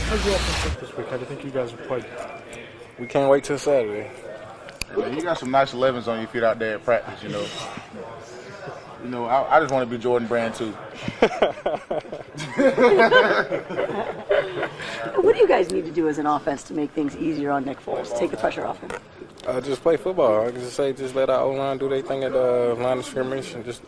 How's your offense look this week? How do you think you guys have played? We can't wait till Saturday. Yeah, you got some nice 11s on your feet out there at practice, you know. I just want to be Jordan Brand too. What do you guys need to do as an offense to make things easier on Nick Foles, take the pressure off him? Just play football. I can just say, just let our O-line do their thing at the line of scrimmage and just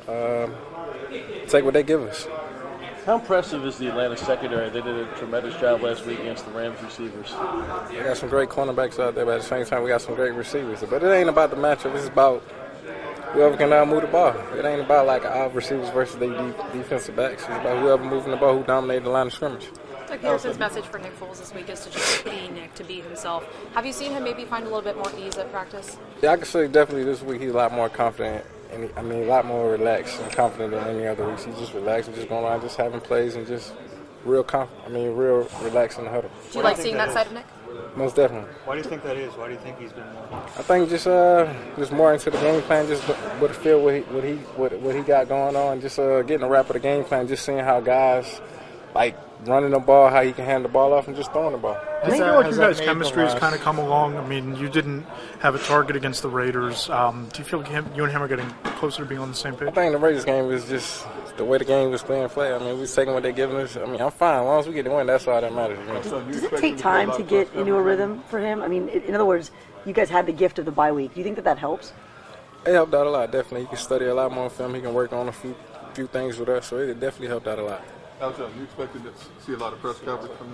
take what they give us. How impressive is the Atlanta secondary? They did a tremendous job last week against the Rams receivers. We got some great cornerbacks out there, but at the same time, we got some great receivers. But it ain't about the matchup. It's about whoever can move the ball. It ain't about like our receivers versus their defensive backs. It's about whoever moving the ball, who dominated the line of scrimmage. Doug Peterson's message for Nick Foles this week is to just be Nick, to be himself. Have you seen him maybe find a little bit more ease at practice? Yeah, I can say definitely this week he's a lot more confident. And a lot more relaxed and confident than any other weeks. He's just relaxed and just going around, just having plays and just real relaxed in the huddle. Do you like seeing that side of Nick? Most definitely. Why do you think that is? Why do you think he's been more? I think just more into the game plan, just with the feel what he got going on, just getting a wrap of the game plan, just seeing how guys like running the ball, how he can hand the ball off, and just throwing the ball. I think like you guys' chemistry has kind of come along. I mean, you didn't have a target against the Raiders. Do you feel like you and him are getting closer to being on the same page? I think the Raiders game was just the way the game was playing. I mean, we was taking what they're giving us. I mean, I'm fine. As long as we get the win, that's all that matters. Does it take time to get into a rhythm for him? I mean, in other words, you guys had the gift of the bye week. Do you think that helps? It helped out a lot, definitely. He can study a lot more film. He can work on a few things with us, so it definitely helped out a lot. You expected to see a lot of press coverage from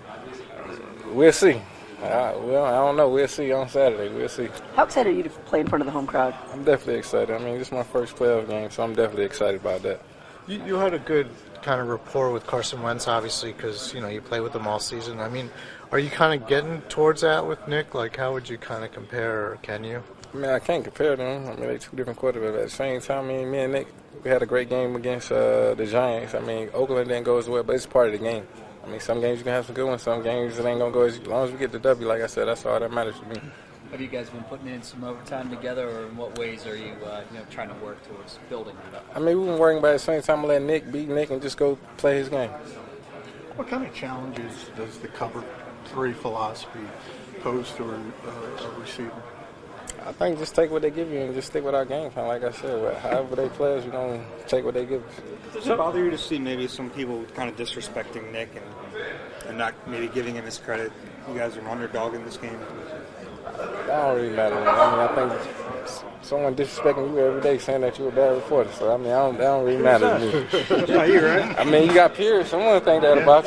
him? We'll see. I don't know. We'll see on Saturday. We'll see. How excited are you to play in front of the home crowd? I'm definitely excited. I mean, this is my first playoff game, so I'm definitely excited about that. You had a good kind of rapport with Carson Wentz, obviously, because, you play with him all season. I mean, are you kind of getting towards that with Nick? Like, how would you kind of compare, or can you? I mean, I can't compare them. I mean, they're two different quarterbacks. At the same time, me and Nick, we had a great game against the Giants. I mean, Oakland didn't go as well, but it's part of the game. I mean, some games you can have some good ones, some games it ain't going to go as long as we get the W. Like I said, that's all that matters to me. Have you guys been putting in some overtime together, or in what ways are you trying to work towards building that up? I mean, we've been working, but at the same time, let Nick be Nick and just go play his game. What kind of challenges does the cover 3 philosophy pose to a receiver? I think just take what they give you and just stick with our game plan. Like I said, however they play us, we're going to take what they give us. Does it bother you to see maybe some people kind of disrespecting Nick and not maybe giving him his credit? You guys are an underdog in this game. That don't really matter. I mean, I think someone disrespecting you every day saying that you're a bad reporter. So, I mean, that don't really matter to me. Yeah, you're right. I mean, you got peers. Someone think that about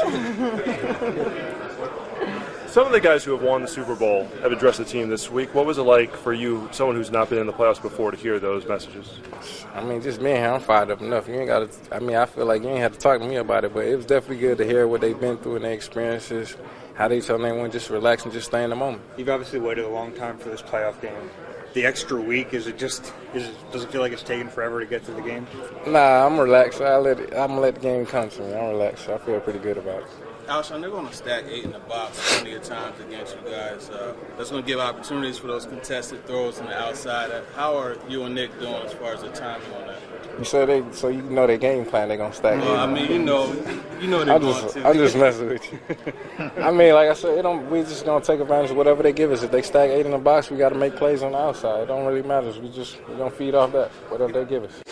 you. Some of the guys who have won the Super Bowl have addressed the team this week. What was it like for you, someone who's not been in the playoffs before, to hear those messages? I mean, just me and him, I'm fired up enough. You ain't got to. I mean, I feel like you ain't have to talk to me about it, but it was definitely good to hear what they've been through and their experiences, how they tell everyone just relax and just stay in the moment. You've obviously waited a long time for this playoff game. The extra week, does it feel like it's taken forever to get to the game? Nah, I'm relaxed. I'm gonna let the game come to me. I'm relaxed. I feel pretty good about it. Alshon, they're going to stack 8 in the box plenty of times against you guys. That's going to give opportunities for those contested throws on the outside. How are you and Nick doing as far as the timing on that? You said so you know their game plan. They're going to stack 8. I mean, you know they're going to. I'm just messing with you. I mean, like I said, we just going to take advantage of whatever they give us. If they stack 8 in the box, we got to make plays on the outside. It don't really matter. We're going to feed off that, whatever they give us.